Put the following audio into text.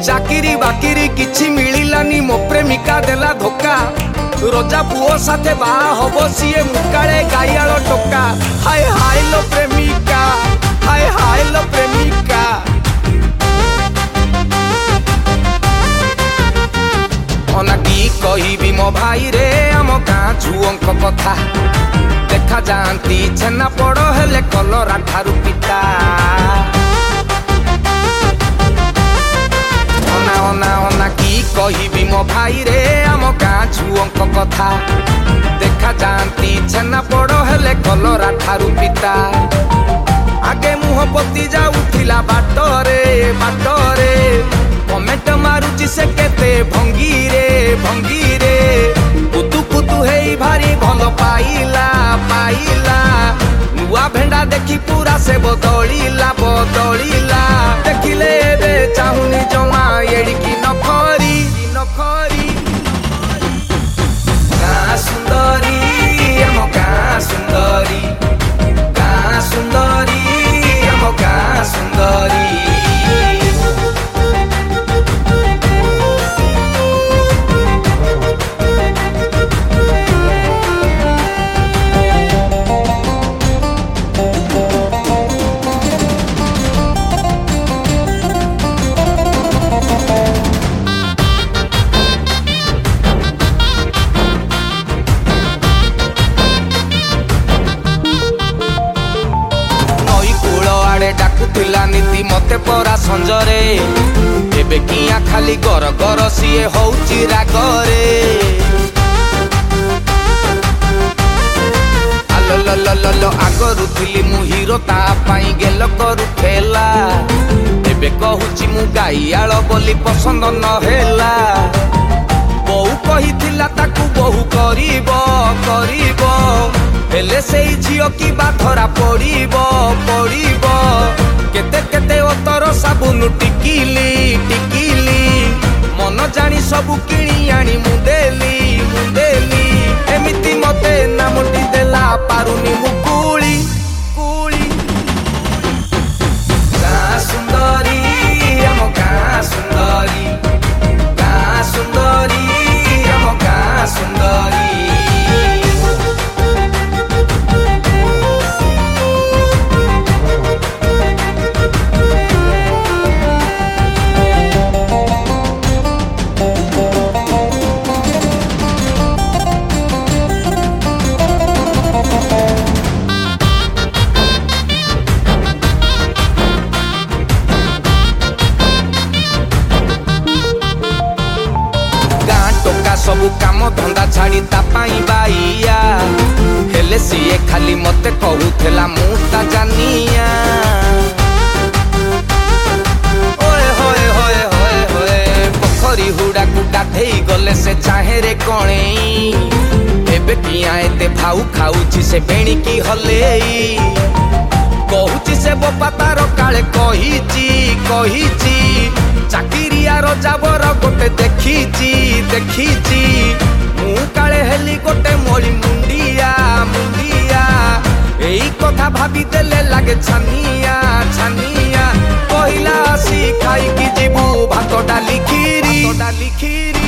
चाकिरी बाकिरी किछि मिलिलानी मो प्रेमिका देला धोखा रोजा पुओ साथे बा हबो सिए मुकाळे गाइयालो टोका हाय हाय लो प्रेमिका हाय हाय लो प्रेमिका अना की कहिबी मो भाई रे आम गाँ झुओंक कथा देखा जाती छेना पड़ हेले कलरा ठारू पिता अना अना अना की कहिबी मो भाई रे आम गाँ झुओंक कथा देखा जाती छेना पड़ हेले कलरा ठारू पिता आगे मुह पति जाउथिला बाटरे बाटरे कमेंट मारुची से केते भंगीरे भंगीरे कुतु कुतु हेई भारी भल पाइला पाइला नुआ भेंडा देखी पूरा से बदलिला बदलिला देखिले रे चाहुनी जमा एड़िकी नखरी नखरी गाँ सुंदरी हम गाँ सुंदरी गाँ सुंदरी हम गाँ सुंदरी डाकुला नीति मते परा संजरे एबे किया खाली गर गर सिए होउची रागरे आलो लो लो लो लो आगरु थिली मु हीरो ता पाई गेल करू खेला एबे कहूची मु गाइयालो बोली पसंद न हेला बहु कहिथिला ताकू बहु करिबो करिबो हेले सेई झियो की बाथरा पड़िबो पड़िबो केते केते ओतर साबुन टिकिली टिकिली मन जानी सबु किणी आनी मुदेली मुदेली एमिति मते नामटी देला पारुनी मुकुली कुली गाँ सुंदरी हम गाँ सुंदरी गाँ सुंदरी हम गाँ सुंदरी सबु काम धंदा छाड़ी तापाई बाइया हेले सीए खाली मते कहूथेला मुता जानिया ओए होए होए होए होए पोखरी हुड़ा को गाधेई गले से चाहे रे कणे एबे किया एते भाऊ खाउची से बेणी की हलेई कहूची से बोपा तार काले कहिची कहिची चाकिरिया रजाबर गोटे देखीची देखीची मु काले हेली गोटे मोली मुंडिया मुंडिया एई कथा भाबी देले लागे छानिया छानिया पहिला सी खाई की जीवु भात डाली खीरी